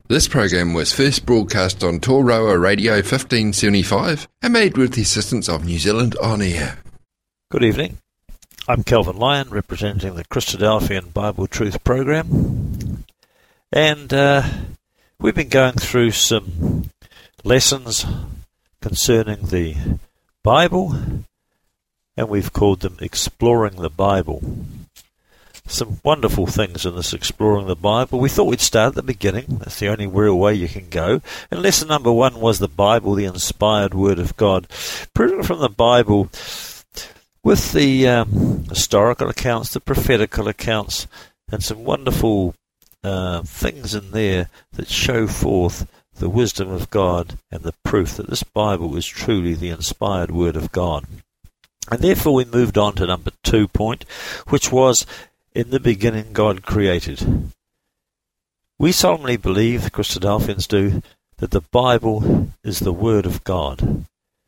This program was first broadcast on Toroa Radio 1575 and made with the assistance of New Zealand On Air. Good evening. I'm Kelvin Lyon, representing the Christadelphian Bible Truth Program. And we've been going through some lessons concerning the Bible, and we've called them Exploring the Bible. Some wonderful things in this Exploring the Bible. We thought we'd start at the beginning. That's the only real way you can go. And lesson number 1 was the Bible, the inspired Word of God. Proving from the Bible with the historical accounts, the prophetical accounts, and some wonderful things in there that show forth the wisdom of God and the proof that this Bible is truly the inspired Word of God. And therefore we moved on to number 2 point, which was, in the beginning God created. We solemnly believe, the Christadelphians do, that the Bible is the Word of God.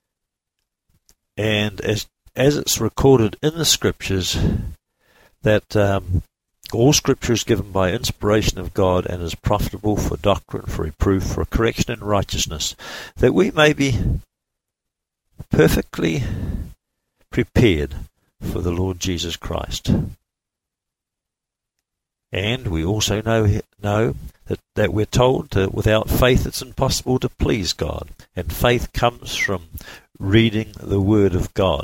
And as it's recorded in the Scriptures, that all Scripture is given by inspiration of God and is profitable for doctrine, for reproof, for correction in righteousness, that we may be perfectly prepared for the Lord Jesus Christ. And we also know that we're told that without faith it's impossible to please God. And faith comes from reading the Word of God.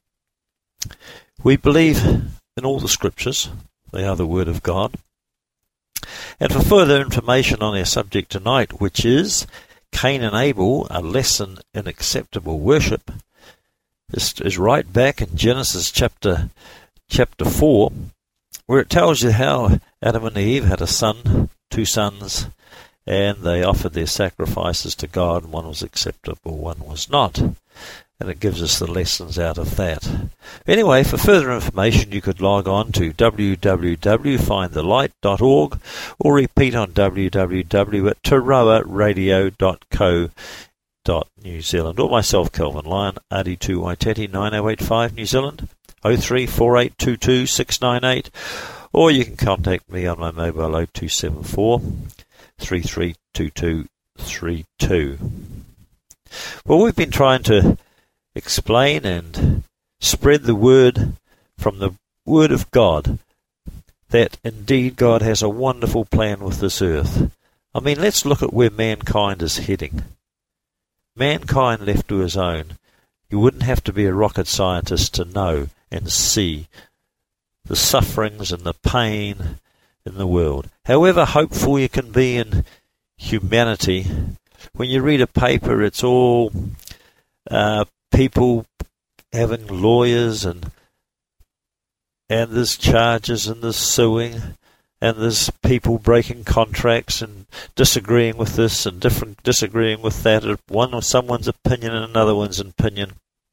We believe in all the Scriptures. They are the Word of God. And for further information on our subject tonight, which is Cain and Abel, a lesson in acceptable worship, this is right back in Genesis chapter 4, where it tells you how Adam and Eve had two sons, and they offered their sacrifices to God, and one was acceptable, one was not. And it gives us the lessons out of that. Anyway, for further information, you could log on to www.findthelight.org or repeat on www.toroaradio.co.New Zealand, or myself, Kelvin Lyon, RD2 Waititi 9085 New Zealand, 034822 698, or you can contact me on my mobile 0274 332232. Well, we've been trying to explain and spread the word from the Word of God that indeed God has a wonderful plan with this earth. I mean, let's look at where mankind is heading. Mankind left to his own, you wouldn't have to be a rocket scientist to know and see the sufferings and the pain in the world. However hopeful you can be in humanity, when you read a paper, it's all people having lawyers, and there's charges, and there's suing, and there's people breaking contracts and disagreeing with this and disagreeing with that, one or someone's opinion and another one's opinion.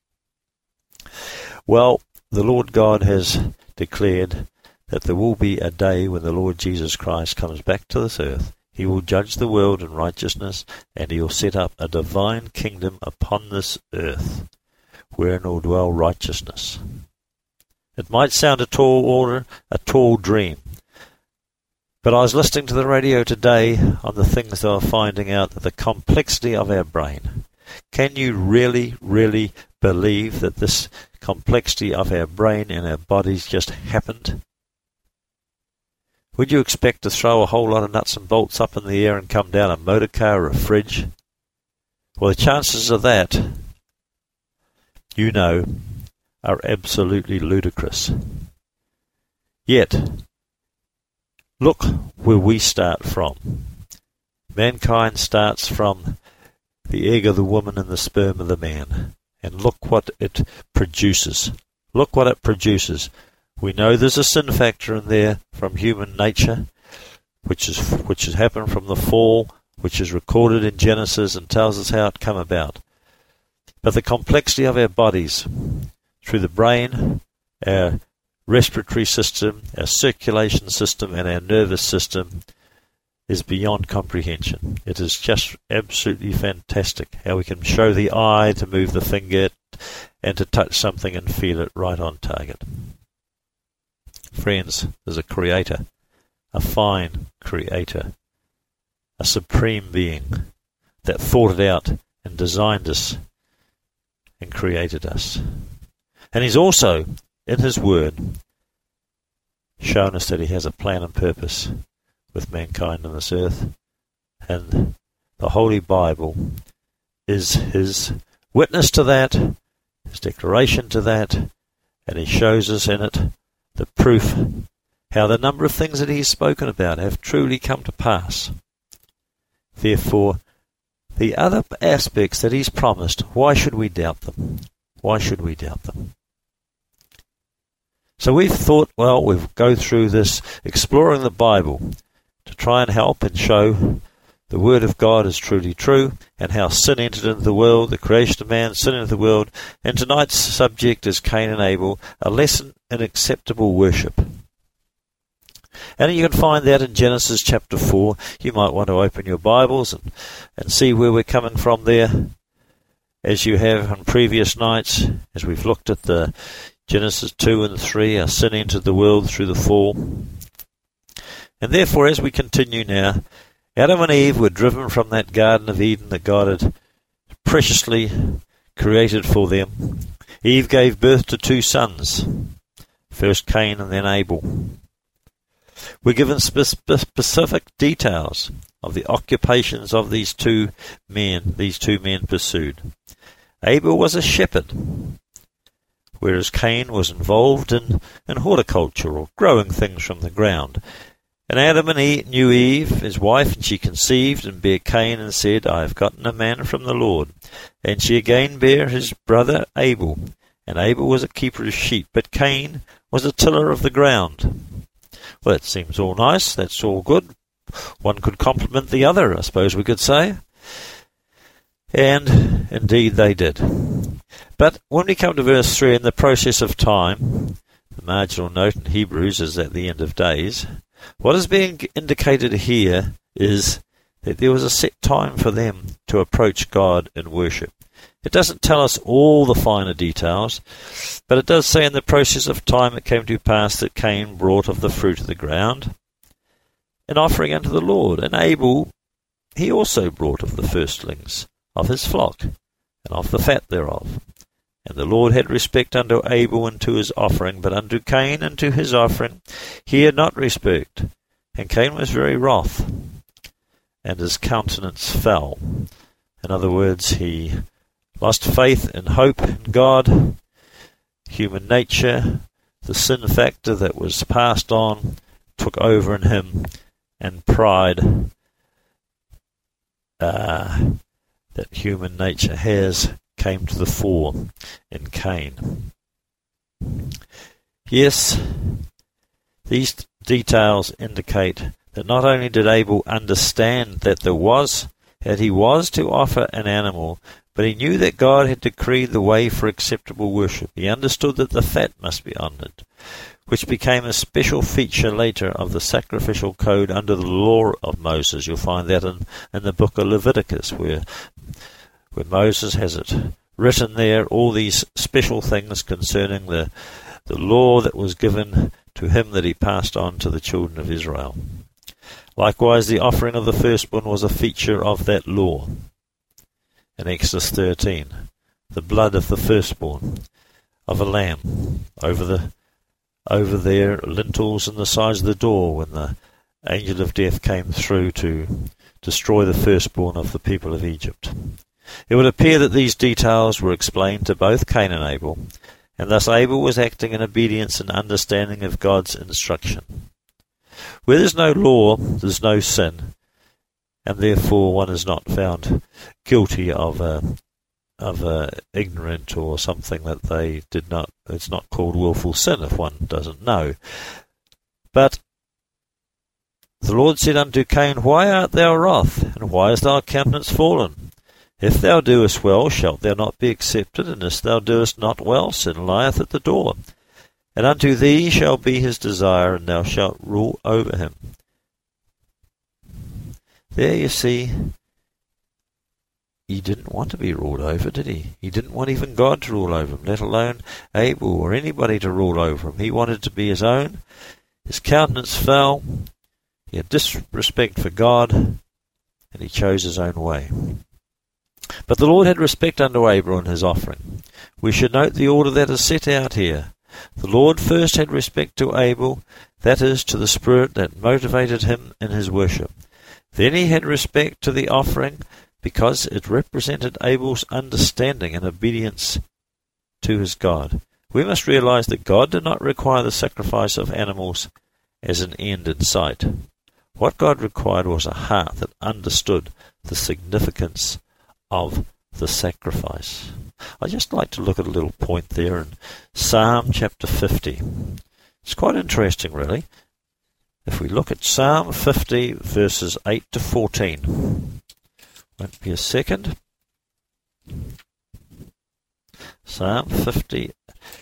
Well, the Lord God has declared that there will be a day when the Lord Jesus Christ comes back to this earth. He will judge the world in righteousness, and he will set up a divine kingdom upon this earth, wherein will dwell righteousness. It might sound a tall order, a tall dream, but I was listening to the radio today on the things that I was finding out, that the complexity of our brain. Can you really, really believe that this complexity of our brain and our bodies just happened? Would you expect to throw a whole lot of nuts and bolts up in the air and come down a motor car or a fridge? Well, the chances of that, you know, are absolutely ludicrous. Yet, look where we start from. Mankind starts from the egg of the woman and the sperm of the man. And look what it produces. Look what it produces. We know there's a sin factor in there from human nature, which has happened from the fall, which is recorded in Genesis and tells us how it came about. But the complexity of our bodies, through the brain, our respiratory system, our circulation system, and our nervous system, is beyond comprehension. It is just absolutely fantastic how we can show the eye to move the finger and to touch something and feel it right on target. Friends, there's a creator, a fine creator, a supreme being that thought it out and designed us and created us. And he's also, in his word, shown us that he has a plan and purpose with mankind on this earth. And the Holy Bible is his witness to that, his declaration to that, and he shows us in it the proof how the number of things that he's spoken about have truly come to pass. Therefore, the other aspects that he's promised, why should we doubt them? Why should we doubt them? So we've thought, well, we'll go through this exploring the Bible to try and help and show the Word of God is truly true, and how sin entered into the world, the creation of man, sin into the world. And tonight's subject is Cain and Abel, a lesson in acceptable worship. And you can find that in Genesis chapter 4. You might want to open your Bibles and see where we're coming from there, as you have on previous nights, as we've looked at the Genesis 2 and 3, our sin entered the world through the fall. And therefore, as we continue now, Adam and Eve were driven from that Garden of Eden that God had preciously created for them. Eve gave birth to 2 sons, first Cain and then Abel. We're given specific details of the occupations of these two men pursued. Abel was a shepherd, whereas Cain was involved in horticulture, or growing things from the ground. And Adam and Eve knew Eve, his wife, and she conceived and bare Cain, and said, I have gotten a man from the Lord. And she again bare his brother Abel. And Abel was a keeper of sheep, but Cain was a tiller of the ground. Well, that seems all nice, that's all good. One could complement the other, I suppose we could say. And indeed they did. But when we come to verse 3, in the process of time, the marginal note in Hebrews is at the end of days, what is being indicated here is that there was a set time for them to approach God in worship. It doesn't tell us all the finer details, but it does say in the process of time it came to pass that Cain brought of the fruit of the ground an offering unto the Lord, and Abel he also brought of the firstlings of his flock, and of the fat thereof. And the Lord had respect unto Abel and to his offering, but unto Cain and to his offering he had not respect. And Cain was very wroth, and his countenance fell. In other words, he lost faith and hope in God. Human nature, the sin factor that was passed on, took over in him, and pride that human nature has came to the fore in Cain. Yes, these details indicate that not only did Abel understand that he was to offer an animal, but he knew that God had decreed the way for acceptable worship. He understood that the fat must be honoured, which became a special feature later of the sacrificial code under the law of Moses. You'll find that in the book of Leviticus, where Moses has it written there, all these special things concerning the law that was given to him that he passed on to the children of Israel. Likewise, the offering of the firstborn was a feature of that law. In Exodus 13, the blood of the firstborn of a lamb over their lintels and the sides of the door when the angel of death came through to destroy the firstborn of the people of Egypt. It would appear that these details were explained to both Cain and Abel, and thus Abel was acting in obedience and understanding of God's instruction. Where there's no law, there's no sin, and therefore one is not found guilty of ignorant or something that they did not. It's not called willful sin if one doesn't know. But the Lord said unto Cain, Why art thou wroth, and why is thy countenance fallen? If thou doest well, shalt thou not be accepted, and if thou doest not well, sin lieth at the door. And unto thee shall be his desire, and thou shalt rule over him. There you see, he didn't want to be ruled over, did he? He didn't want even God to rule over him, let alone Abel or anybody to rule over him. He wanted to be his own. His countenance fell. He had disrespect for God. and he chose his own way. But the Lord had respect unto Abel and his offering. We should note the order that is set out here. The Lord first had respect to Abel, that is, to the spirit that motivated him in his worship. Then he had respect to the offering, because it represented Abel's understanding and obedience to his God. We must realize that God did not require the sacrifice of animals as an end in sight. What God required was a heart that understood the significance of the sacrifice. I'd just like to look at a little point there in Psalm chapter 50. It's quite interesting, really. If we look at Psalm 50, verses 8 to 14. Won't be a second. Psalm 50,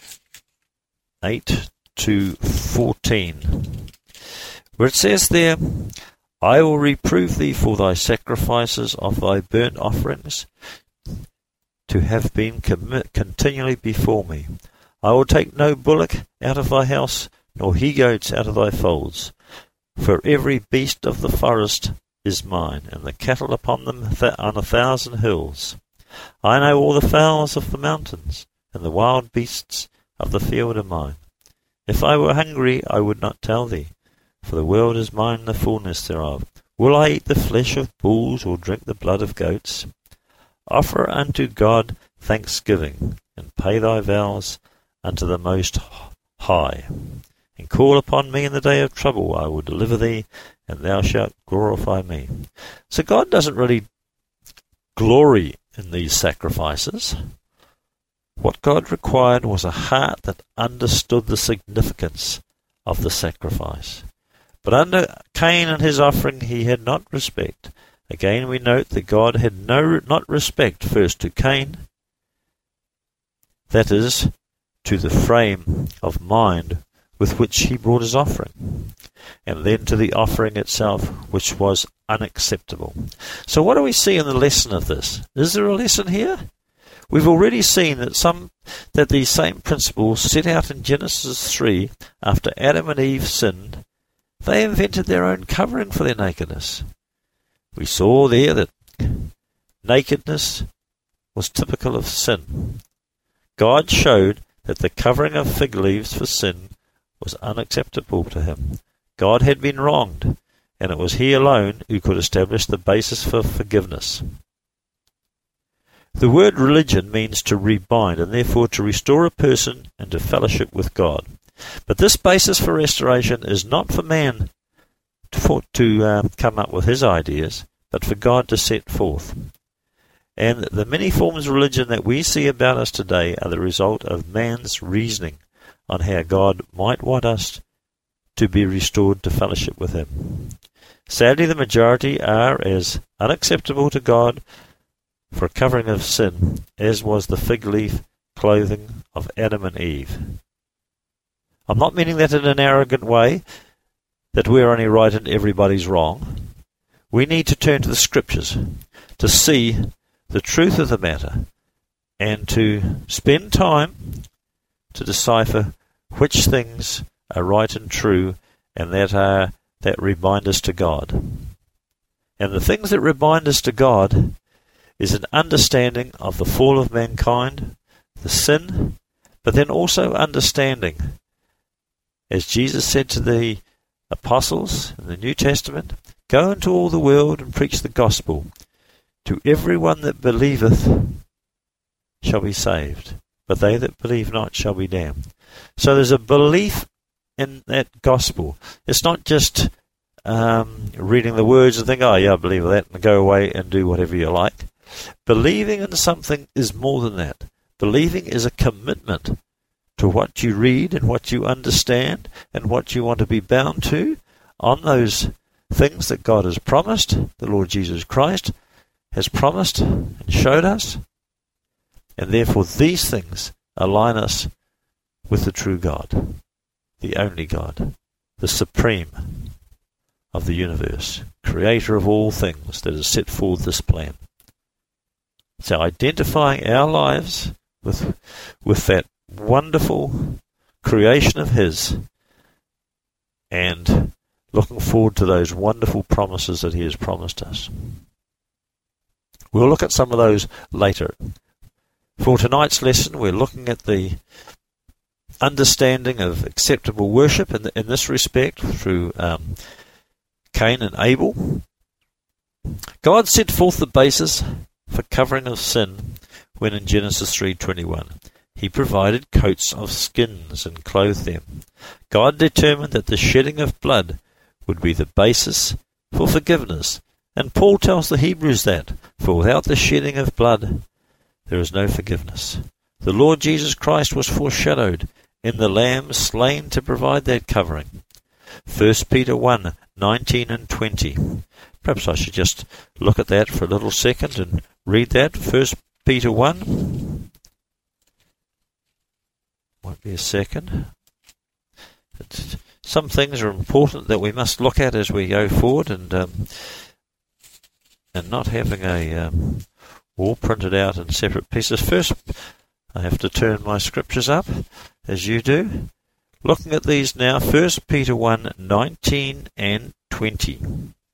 8 to 14. Where it says there, I will reprove thee for thy sacrifices of thy burnt offerings, to have been continually before me. I will take no bullock out of thy house, nor he-goats out of thy folds. For every beast of the forest is mine, and the cattle upon them on 1,000 hills. I know all the fowls of the mountains, and the wild beasts of the field are mine. If I were hungry, I would not tell thee, for the world is mine and the fullness thereof. Will I eat the flesh of bulls, or drink the blood of goats? Offer unto God thanksgiving, and pay thy vows unto the Most High. And call upon me in the day of trouble. I will deliver thee, and thou shalt glorify me. So God doesn't really glory in these sacrifices. What God required was a heart that understood the significance of the sacrifice. But under Cain and his offering he had not respect. Again we note that God had not respect first to Cain, that is, to the frame of mind with which he brought his offering, and then to the offering itself, which was unacceptable. So what do we see in the lesson of this? Is there a lesson here? We've already seen that these same principles set out in Genesis 3, after Adam and Eve sinned, they invented their own covering for their nakedness. We saw there that nakedness was typical of sin. God showed that the covering of fig leaves for sin was unacceptable to him. God had been wronged, and it was he alone who could establish the basis for forgiveness. The word religion means to rebind, and therefore to restore a person into fellowship with God. But this basis for restoration is not for man to come up with his ideas, but for God to set forth. And the many forms of religion that we see about us today are the result of man's reasoning on how God might want us to be restored to fellowship with him. Sadly, the majority are as unacceptable to God for a covering of sin as was the fig leaf clothing of Adam and Eve. I'm not meaning that in an arrogant way, that we're only right and everybody's wrong. We need to turn to the Scriptures to see the truth of the matter and to spend time to decipher which things are right and true and that remind us to God. And the things that remind us to God is an understanding of the fall of mankind, the sin, but then also understanding, as Jesus said to the apostles in the New Testament, go into all the world and preach the gospel. To every one that believeth shall be saved, but they that believe not shall be damned. So there's a belief in that gospel. It's not just reading the words and think, oh yeah, I believe that, and go away and do whatever you like. Believing in something is more than that. Believing is a commitment to what you read and what you understand and what you want to be bound to on those things that God has promised, the Lord Jesus Christ has promised and showed us. And therefore these things align us with the true God, the only God, the supreme of the universe, creator of all things, that has set forth this plan. So identifying our lives with that wonderful creation of his and looking forward to those wonderful promises that he has promised us. We'll look at some of those later. For tonight's lesson, we're looking at the understanding of acceptable worship in this respect through Cain and Abel. God set forth the basis for covering of sin when in Genesis 3:21 He provided coats of skins and clothed them. God determined that the shedding of blood would be the basis for forgiveness, and Paul tells the Hebrews that, for without the shedding of blood there is no forgiveness. The Lord Jesus Christ was foreshadowed in the Lamb slain to provide that covering. 1 Peter 1:19 and 20. Perhaps I should just look at that for a little second and read that. 1 Peter 1. Won't be a second. Some things are important that we must look at as we go forward, and not having all printed out in separate pieces. First, I have to turn my scriptures up, as you do. Looking at these now, 1 Peter 1:19 and 20.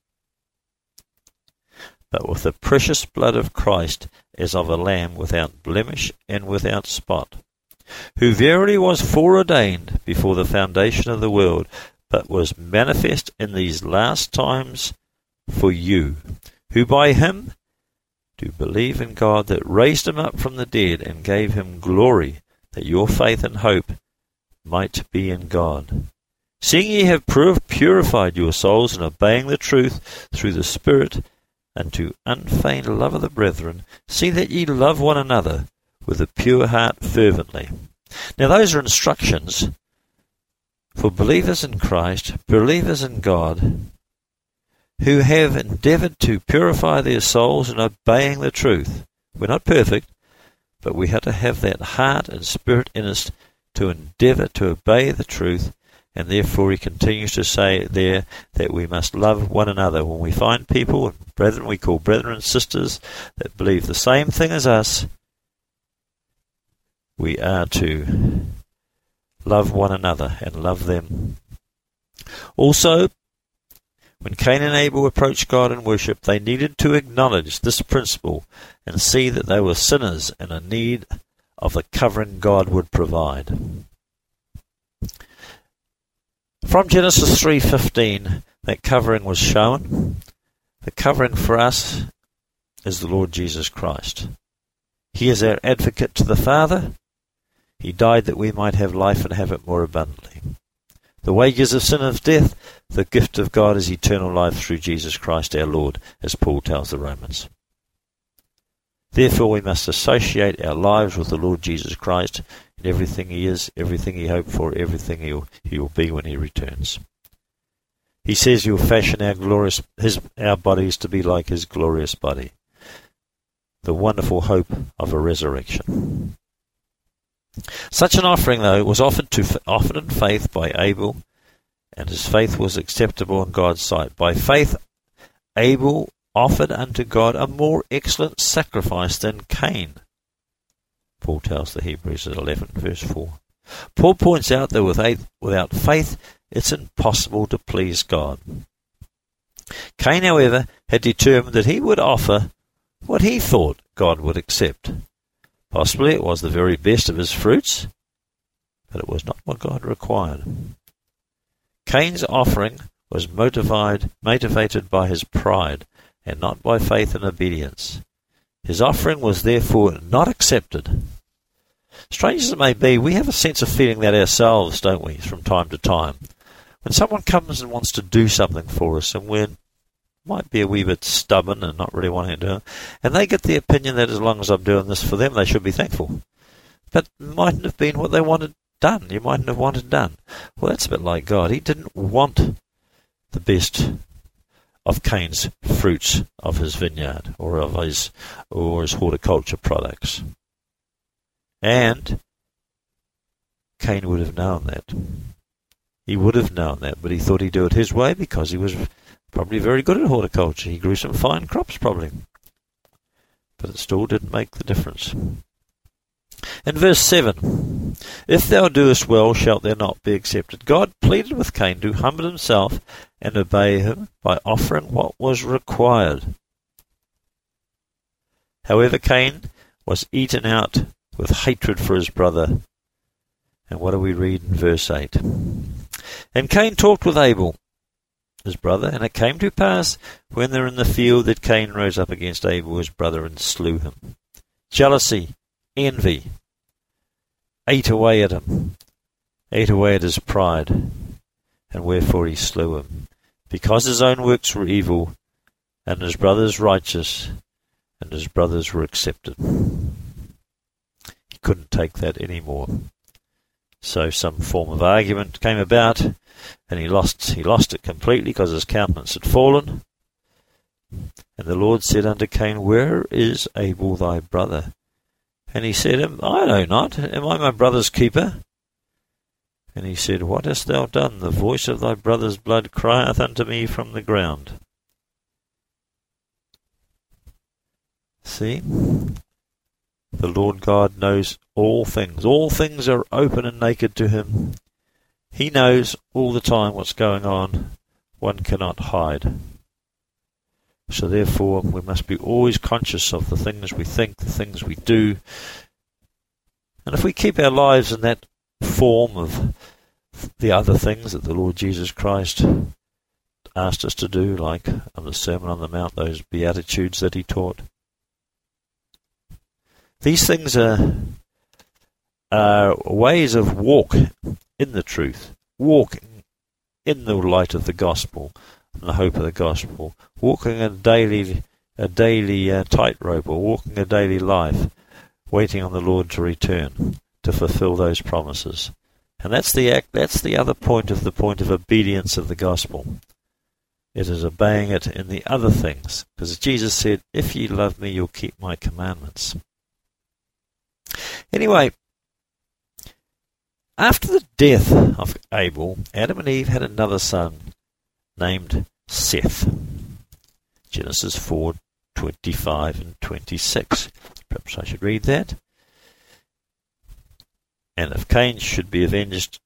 But with the precious blood of Christ as of a lamb without blemish and without spot, who verily was foreordained before the foundation of the world, but was manifest in these last times for you, who by him do believe in God that raised him up from the dead and gave him glory, that your faith and hope might be in God. Seeing ye have purified your souls in obeying the truth through the Spirit, unto unfeigned love of the brethren, see that ye love one another with a pure heart fervently. Now those are instructions for believers in Christ, believers in God, who have endeavoured to purify their souls in obeying the truth. We're not perfect, but we have to have that heart and spirit in us to endeavour to obey the truth, and therefore he continues to say there that we must love one another. When we find people, brethren, we call brethren and sisters, that believe the same thing as us, we are to love one another and love them. Also, when Cain and Abel approached God in worship, they needed to acknowledge this principle and see that they were sinners and in need of the covering God would provide. From Genesis 3:15, that covering was shown. The covering for us is the Lord Jesus Christ. He is our advocate to the Father. He died that we might have life and have it more abundantly. The wages of sin is death. The gift of God is eternal life through Jesus Christ our Lord, as Paul tells the Romans. Therefore we must associate our lives with the Lord Jesus Christ in everything he is, everything he hoped for, everything he will be when he returns. He says he will fashion our bodies to be like his glorious body. The wonderful hope of a resurrection. Such an offering, though, was offered in faith by Abel, and his faith was acceptable in God's sight. By faith, Abel offered unto God a more excellent sacrifice than Cain. Paul tells the Hebrews at 11 verse 4. Paul points out that without faith it's impossible to please God. Cain, however, had determined that he would offer what he thought God would accept. Possibly it was the very best of his fruits, but it was not what God required. Cain's offering was motivated by his pride and not by faith and obedience. His offering was therefore not accepted. Strange as it may be, we have a sense of feeling that ourselves, don't we, from time to time. When someone comes and wants to do something for us, and we might be a wee bit stubborn and not really wanting to do it, and they get the opinion that as long as I'm doing this for them, they should be thankful. But it mightn't have been what they wanted done. You mightn't have wanted done. Well, that's a bit like God. He didn't want the best of Cain's fruits of his vineyard or his horticulture products. And Cain would have known that. He would have known that, but he thought he'd do it his way because he was probably very good at horticulture. He grew some fine crops probably. But it still didn't make the difference. In verse 7, if thou doest well, shalt thou not be accepted. God pleaded with Cain to humble himself and obey him by offering what was required. However, Cain was eaten out with hatred for his brother. And what do we read in verse 8? And Cain talked with Abel, his brother, and it came to pass, when they were in the field, that Cain rose up against Abel his brother, and slew him. Jealousy, envy, ate away at him, ate away at his pride, and wherefore he slew him, because his own works were evil, and his brothers righteous, and his brothers were accepted. He couldn't take that anymore. So some form of argument came about, and he lost it completely, because his countenance had fallen. And the Lord said unto Cain, Where is Abel thy brother? And he said, I know not. Am I my brother's keeper? And he said, What hast thou done? The voice of thy brother's blood crieth unto me from the ground. See? The Lord God knows all things. All things are open and naked to him. He knows all the time what's going on. One cannot hide. So therefore, we must be always conscious of the things we think, the things we do. And if we keep our lives in that form of the other things that the Lord Jesus Christ asked us to do, like on the Sermon on the Mount, those Beatitudes that he taught, these things are ways of walk in the truth, walking in the light of the gospel and the hope of the gospel, walking a daily tightrope, or walking a daily life, waiting on the Lord to return to fulfill those promises. And that's the other point of obedience of the gospel. It is obeying it in the other things, because Jesus said, "If ye love me, you'll keep my commandments." Anyway, after the death of Abel, Adam and Eve had another son named Seth. Genesis 4:25 and 26. Perhaps I should read that. And if Cain should be avenged...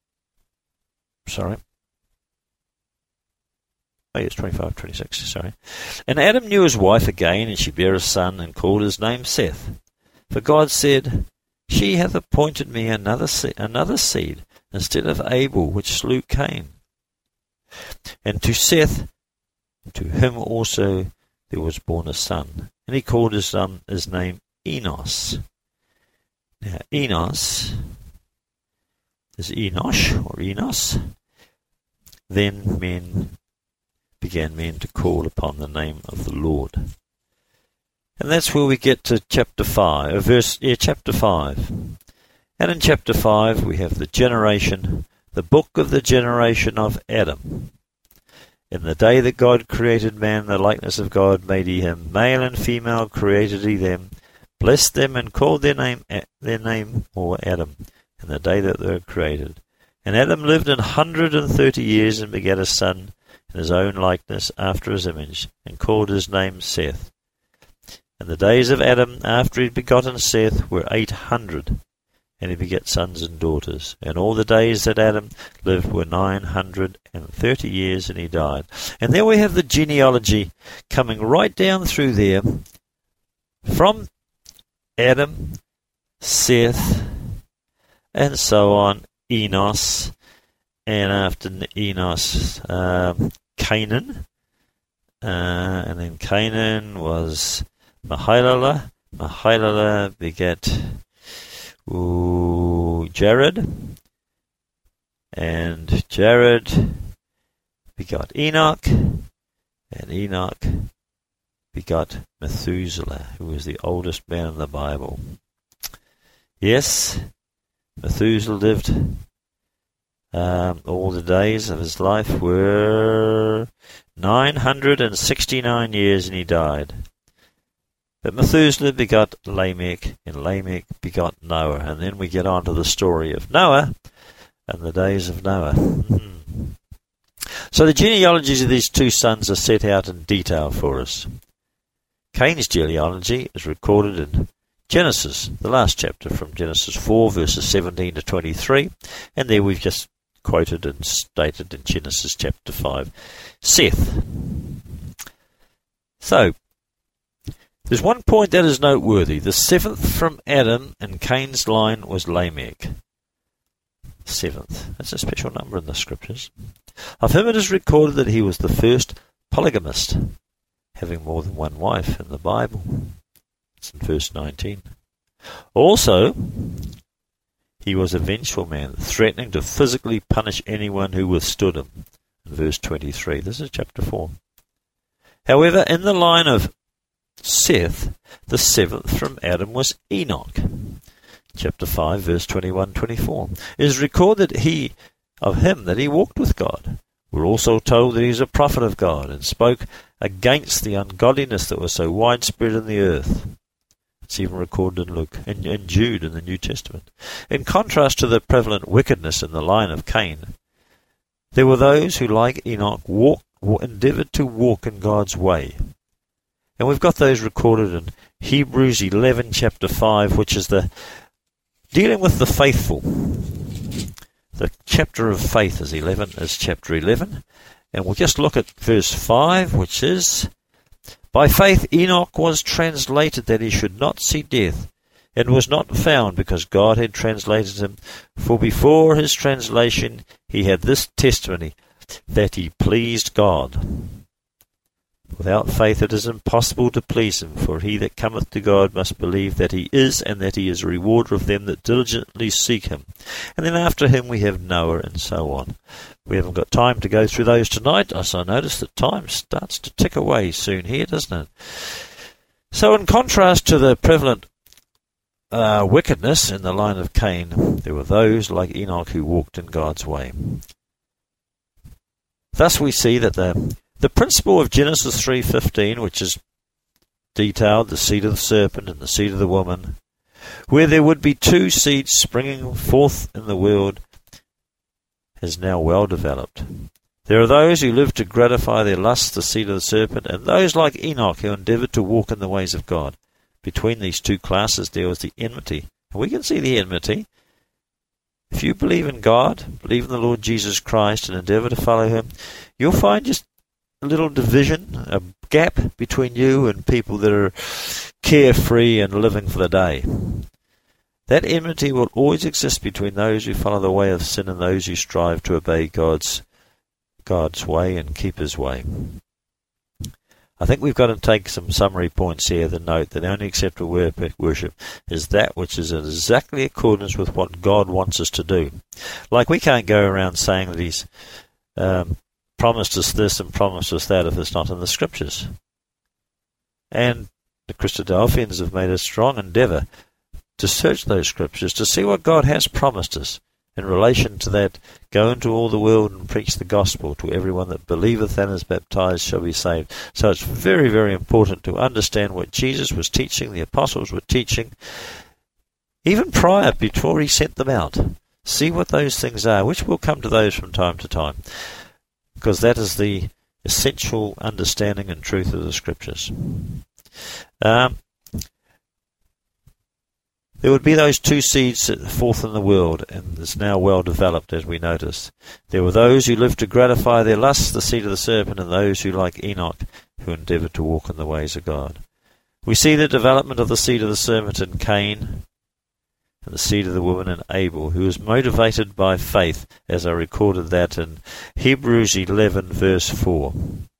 it's 25, 26, sorry. And Adam knew his wife again, and she bare a son, and called his name Seth. For God said, She hath appointed me another seed, instead of Abel, which slew Cain. And to Seth, to him also there was born a son, and he called his name Enos. Now Enos is Enosh, or Enos. Then began men to call upon the name of the Lord. And that's where we get to chapter 5. And in chapter 5 we have the book of the generation of Adam. In the day that God created man, in the likeness of God made he him, male and female created he them, blessed them and called their name or Adam, in the day that they were created. And Adam lived 130 years and begat a son in his own likeness after his image, and called his name Seth. And the days of Adam after he had begotten Seth were 800, and he begat sons and daughters. And all the days that Adam lived were 930 years, and he died. And there we have the genealogy coming right down through there, from Adam, Seth, and so on, Enos, and after Enos, Canaan, and then Canaan was Mahalalel. Mahalalel begat Jared, and Jared begot Enoch, and Enoch begot Methuselah, who was the oldest man in the Bible. Yes, Methuselah lived all the days of his life were 969 years, and he died. But Methuselah begot Lamech, and Lamech begot Noah. And then we get on to the story of Noah and the days of Noah. So the genealogies of these two sons are set out in detail for us. Cain's genealogy is recorded in Genesis, the last chapter, from Genesis 4, verses 17 to 23. And there we've just quoted and stated in Genesis chapter 5. Seth. So, There's one point that is noteworthy. The seventh from Adam in Cain's line was Lamech. Seventh. That's a special number in the scriptures. Of him it is recorded that he was the first polygamist, having more than one wife in the Bible. It's in verse 19. Also, he was a vengeful man, threatening to physically punish anyone who withstood him. In verse 23. This is chapter 4. However, in the line of Seth, the seventh from Adam was Enoch. Chapter 5, verse 21-24. It is recorded of him that he walked with God. We're also told that he is a prophet of God and spoke against the ungodliness that was so widespread in the earth. It's even recorded in Luke and Jude in the New Testament. In contrast to the prevalent wickedness in the line of Cain, there were those who, like Enoch, endeavoured to walk in God's way. And we've got those recorded in Hebrews 11, chapter 5, which is dealing with the faithful. The chapter of faith is chapter 11. And we'll just look at verse 5, which is, by faith Enoch was translated that he should not see death, and was not found because God had translated him. For before his translation he had this testimony, that he pleased God. Without faith it is impossible to please him, for he that cometh to God must believe that he is, and that he is a rewarder of them that diligently seek him. And then after him we have Noah, and so on. We haven't got time to go through those tonight, as I notice that time starts to tick away soon here, doesn't it? So in contrast to the prevalent wickedness in the line of Cain, there were those like Enoch who walked in God's way. Thus we see that the principle of Genesis 3:15, which is detailed, the seed of the serpent and the seed of the woman, where there would be two seeds springing forth in the world, is now well developed. There are those who live to gratify their lust, the seed of the serpent, and those like Enoch who endeavoured to walk in the ways of God. Between these two classes there was the enmity. And we can see the enmity. If you believe in God, believe in the Lord Jesus Christ, and endeavour to follow him, you'll find just a little division, a gap between you and people that are carefree and living for the day. That enmity will always exist between those who follow the way of sin and those who strive to obey God's way and keep his way. I think we've got to take some summary points here to note that only acceptable worship is that which is in exactly accordance with what God wants us to do. Like we can't go around saying that he's promised us this and promised us that if it's not in the scriptures. And the Christadelphians have made a strong endeavour to search those scriptures to see what God has promised us. In relation to that, go into all the world and preach the gospel to everyone that believeth and is baptized shall be saved. So it's very, very important to understand what Jesus was teaching, the apostles were teaching, even prior, before he sent them out. See what those things are, which we'll come to those from time to time, because that is the essential understanding and truth of the scriptures. There would be those two seeds forth in the world, and it's now well developed, as we notice. There were those who lived to gratify their lusts, the seed of the serpent, and those who, like Enoch, who endeavoured to walk in the ways of God. We see the development of the seed of the serpent in Cain, and the seed of the woman in Abel, who was motivated by faith, as I recorded that in Hebrews 11, verse 4.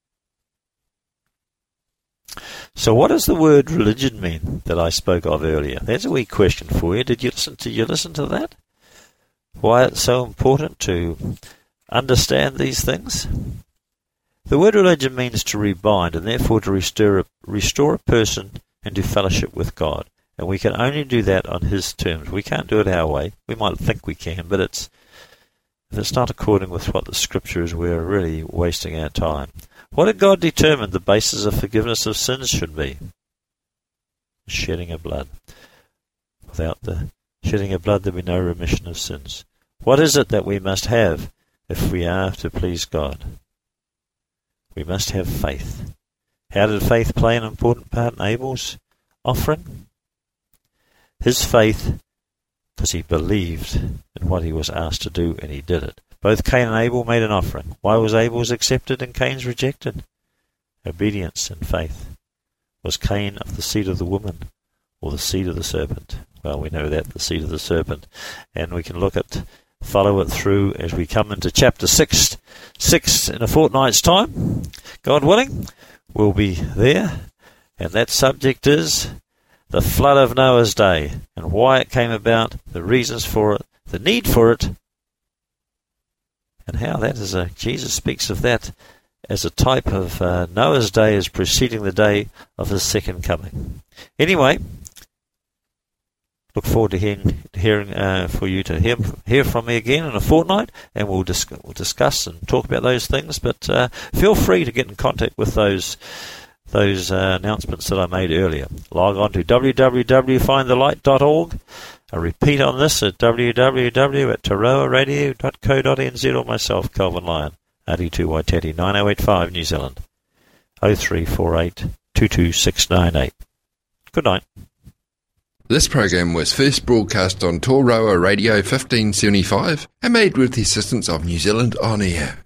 So what does the word religion mean that I spoke of earlier? There's a wee question for you. Did you listen to that? Why it's so important to understand these things? The word religion means to rebind, and therefore to restore a person into fellowship with God. And we can only do that on his terms. We can't do it our way. We might think we can, but if it's not according with what the scripture is, we're really wasting our time. What did God determine the basis of forgiveness of sins should be? Shedding of blood. Without the shedding of blood, there will be no remission of sins. What is it that we must have if we are to please God? We must have faith. How did faith play an important part in Abel's offering? His faith, because he believed in what he was asked to do, and he did it. Both Cain and Abel made an offering. Why was Abel's accepted and Cain's rejected? Obedience and faith. Was Cain of the seed of the woman or the seed of the serpent? Well, we know that, the seed of the serpent. And we can follow it through as we come into chapter 6 in a fortnight's time. God willing, we'll be there. And that subject is the flood of Noah's day and why it came about, the reasons for it, the need for it, and how that is Jesus speaks of that as a type of Noah's day as preceding the day of his second coming. Anyway, look forward to hearing for you to hear from me again in a fortnight, and we'll discuss and talk about those things. But feel free to get in contact with those announcements that I made earlier. Log on to www.findthelight.org. I repeat on this at www.taroaradio.co.nz, or myself, Kelvin Lyon, RD2 Waitati 9085 New Zealand, 0348 22698. Good night. This program was first broadcast on Toroa Radio 1575 and made with the assistance of New Zealand On Air.